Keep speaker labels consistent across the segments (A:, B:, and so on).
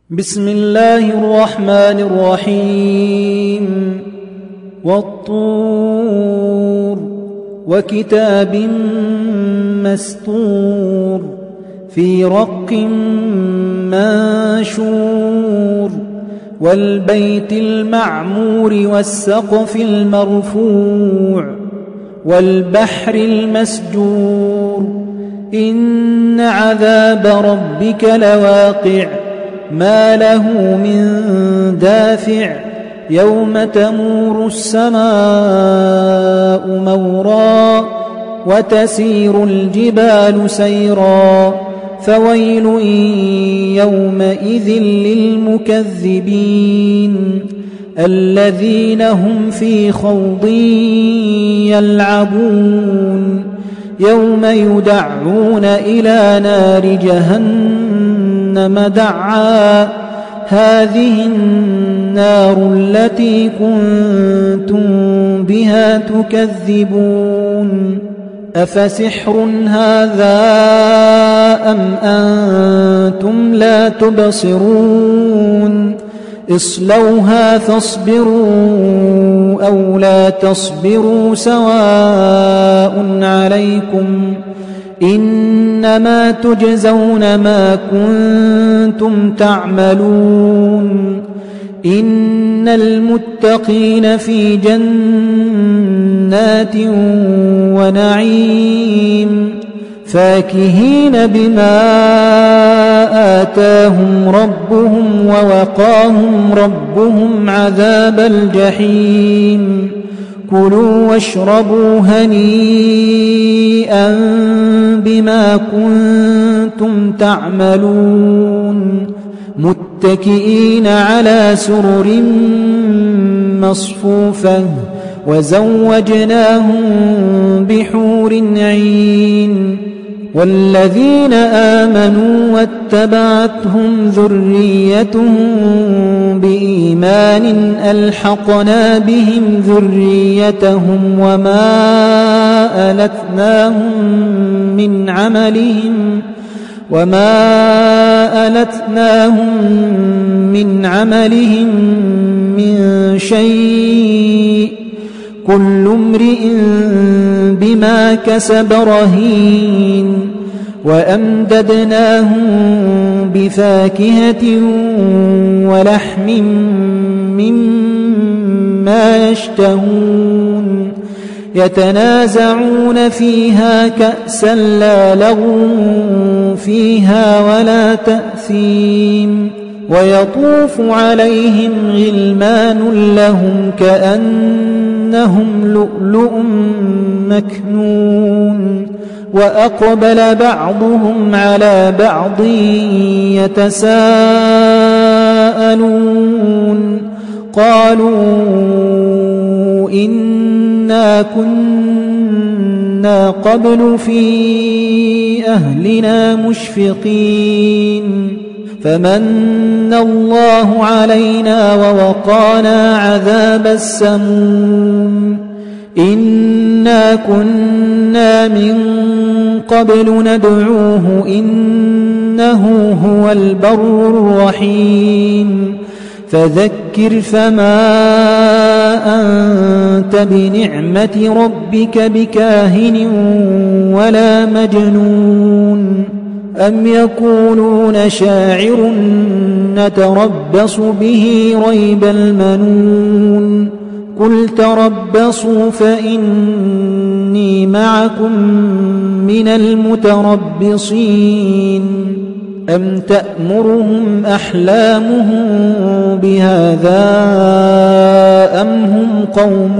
A: بسم الله الرحمن الرحيم والطور وكتاب مسطور في رق منشور والبيت المعمور والسقف المرفوع والبحر المسجور إن عذاب ربك لواقع ما له من دافع يوم تمور السماء مورا وتسير الجبال سيرا فويل يومئذ للمكذبين الذين هم في خوض يلعبون يوم يدعون إلى نار جهنم دعا هذه النار التي كنتم بها تكذبون أفسحر هذا أم أنتم لا تبصرون اصلوها فاصبروا أو لا تصبروا سواء عليكم إنما تجزون ما كنتم تعملون إن المتقين في جنات ونعيم فاكهين بما آتاهم ربهم ووقاهم ربهم عذاب الجحيم كلوا واشربوا هنيئا بما كنتم تعملون متكئين على سرر مصفوفة وزوجناهم بحور عين والذين آمنوا واتبعتهم ذريتهم بإيمان ألحقنا بهم ذريتهم وما ألتناهم من عملهم من شيء كل امرئ بما كسب رهين وأمددناهم بفاكهة ولحم مما يشتهون يتنازعون فيها كأسا لا لغو فيها ولا تأثيم ويطوف عليهم غلمان لهم كأنهم لؤلؤ مكنون وأقبل بعضهم على بعض يتساءلون قالوا إنا كنا قبل في أهلنا مشفقين فمن الله علينا ووقانا عذاب السموم إنا كنا من قبل ندعوه إنه هو البر الرحيم فذكر فما أنت بنعمة ربك بكاهن ولا مجنون أم يقولون شاعر نتربص به ريب المنون قل تربصوا فإني معكم من المتربصين أم تأمرهم أحلامهم بهذا أم هم قوم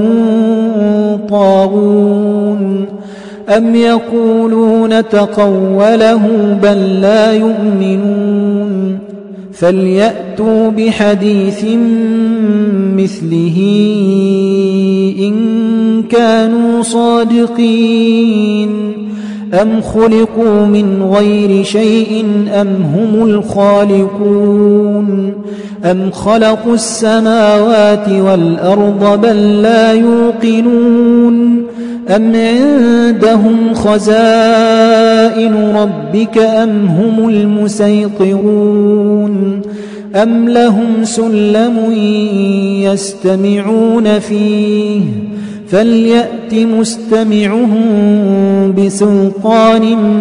A: طاغون أم يقولون تقوله بل لا يؤمنون فليأتوا بحديث مثله إن كانوا صادقين أم خلقوا من غير شيء أم هم الخالقون أم خلقوا السماوات والأرض بل لا يوقنون أم عندهم خزائن ربك أم هم المسيطرون أم لهم سلم يستمعون فيه فليأت مستمعهم بسلطان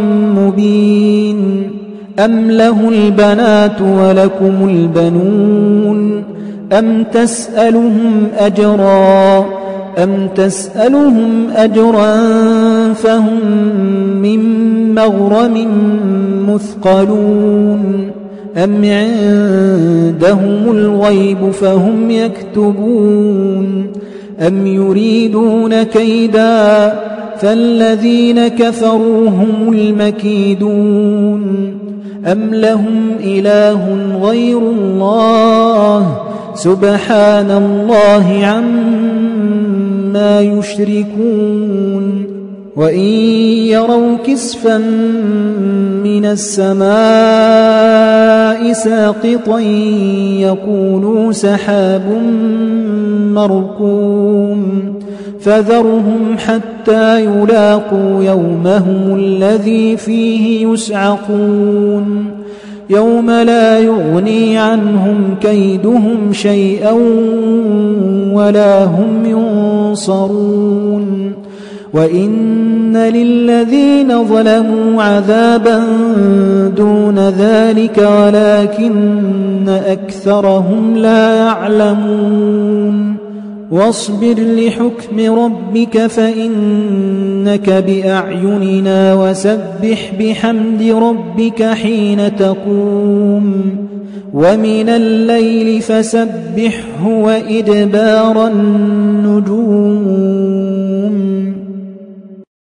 A: مبين أم له البنات ولكم البنون أم تسألهم أجرا فهم من مغرم مثقلون أم عندهم الغيب فهم يكتبون أم يريدون كيدا فالذين كفروا هم المكيدون أم لهم إله غير الله سبحان الله عما يشركون وإن يروا كسفا من السماء ساقطا يقولوا سحاب مركوم فذرهم حتى يلاقوا يومهم الذي فيه يسعقون يوم لا يغني عنهم كيدهم شيئا ولا هم ينصرون وإن للذين ظلموا عذابا دون ذلك ولكن أكثرهم لا يعلمون واصبر لحكم ربك فإنك بأعيننا وسبح بحمد ربك حين تقوم ومن الليل فسبحه وإدبار النجوم